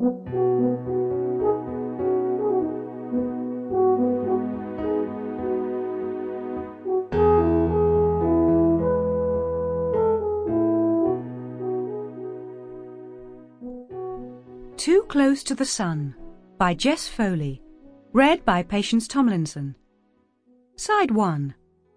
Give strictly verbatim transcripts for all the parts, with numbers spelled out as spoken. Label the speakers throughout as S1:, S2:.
S1: Too Close to the Sun by Jess Foley. Read by Patience Tomlinson. Side one.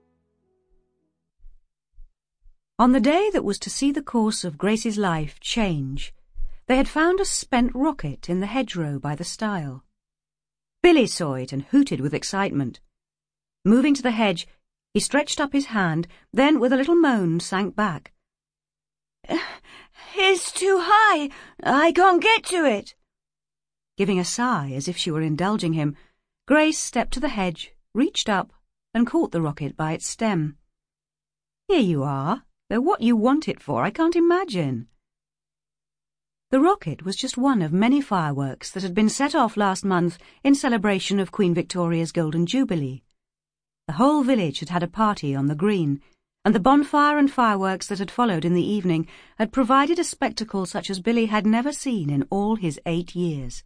S1: On the day that was to see the course of Grace's life change, they had found a spent rocket in the hedgerow by the stile. Billy saw it and hooted with excitement. Moving to the hedge, he stretched up his hand, then with a little moan sank back.
S2: It's too high. I can't get to it.
S1: Giving a sigh as if she were indulging him, Grace stepped to the hedge, reached up, and caught the rocket by its stem. Here you are, though what you want it for I can't imagine. The rocket was just one of many fireworks that had been set off last month in celebration of Queen Victoria's Golden Jubilee. The whole village had had a party on the green, and the bonfire and fireworks that had followed in the evening had provided a spectacle such as Billy had never seen in all his eight years.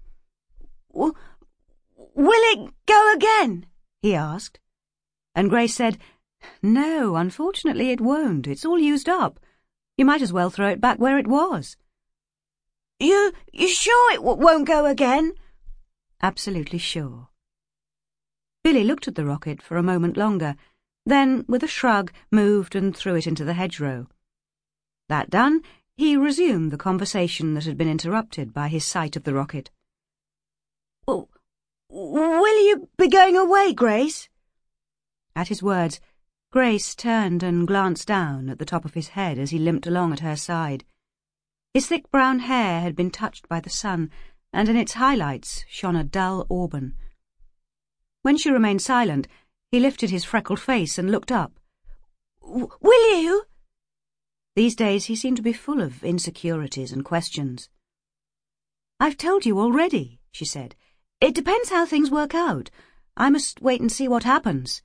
S2: W- will it go again?
S1: He asked. And Grace said, No, unfortunately it won't. It's all used up. You might as well throw it back where it was.
S2: You, you sure it w- won't go again?
S1: Absolutely sure. Billy looked at the rocket for a moment longer, then, with a shrug, moved and threw it into the hedgerow. That done, he resumed the conversation that had been interrupted by his sight of the rocket.
S2: Well, will you be going away, Grace?
S1: At his words, Grace turned and glanced down at the top of his head as he limped along at her side. His thick brown hair had been touched by the sun, and in its highlights shone a dull auburn. When she remained silent, he lifted his freckled face and looked up.
S2: W- will you?
S1: These days he seemed to be full of insecurities and questions. I've told you already, she said. It depends how things work out. I must wait and see what happens.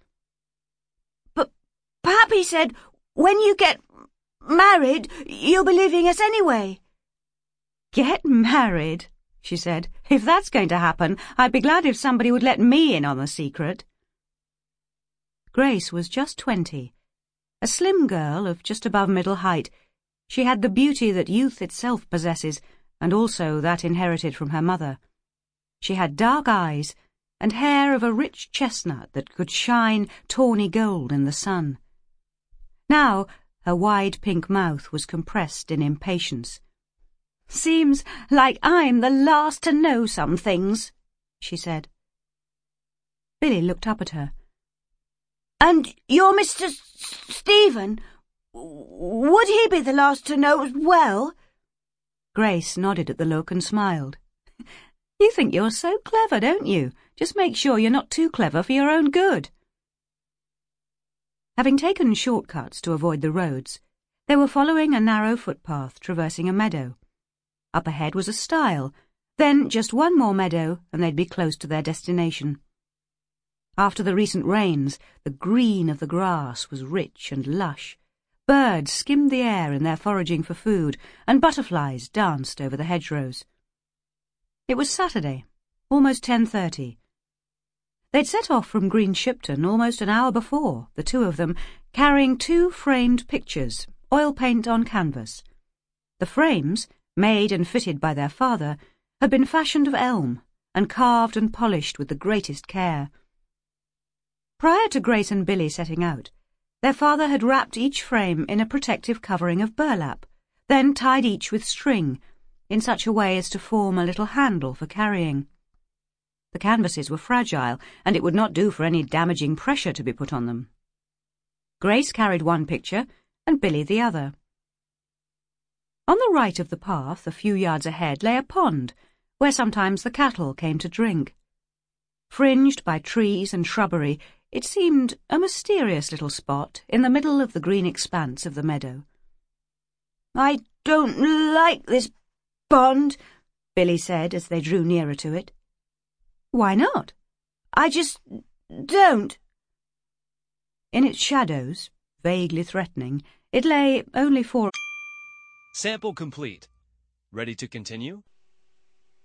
S2: But Pappy said when you get married, you'll be leaving us anyway.
S1: Get married, she said. If that's going to happen, I'd be glad if somebody would let me in on the secret. Grace was just twenty. A slim girl of just above middle height, she had the beauty that youth itself possesses, and also that inherited from her mother. She had dark eyes, and hair of a rich chestnut that could shine tawny gold in the sun. Now her wide pink mouth was compressed in impatience. "Seems like I'm the last to know some things," she said. Billy looked up at her.
S2: And you're Mister S- Stephen? Would he be the last to know as well?
S1: Grace nodded at the look and smiled. You think you're so clever, don't you? Just make sure you're not too clever for your own good. Having taken shortcuts to avoid the roads, they were following a narrow footpath traversing a meadow. Up ahead was a stile, then just one more meadow and they'd be close to their destination. After the recent rains, the green of the grass was rich and lush. Birds skimmed the air in their foraging for food, and butterflies danced over the hedgerows. It was Saturday, almost ten thirty. They'd set off from Green Shipton almost an hour before, the two of them, carrying two framed pictures, oil paint on canvas. The frames, made and fitted by their father, had been fashioned of elm, and carved and polished with the greatest care. Prior to Grace and Billy setting out, their father had wrapped each frame in a protective covering of burlap, then tied each with string, in such a way as to form a little handle for carrying. The canvases were fragile, and it would not do for any damaging pressure to be put on them. Grace carried one picture, and Billy the other. On the right of the path, a few yards ahead, lay a pond, where sometimes the cattle came to drink. Fringed by trees and shrubbery, it seemed a mysterious little spot in the middle of the green expanse of the meadow.
S2: I don't like this pond,
S1: Billy said as they drew nearer to it.
S2: Why not? I just don't.
S1: In its shadows, vaguely threatening, it lay only four...
S3: Sample complete. Ready to continue?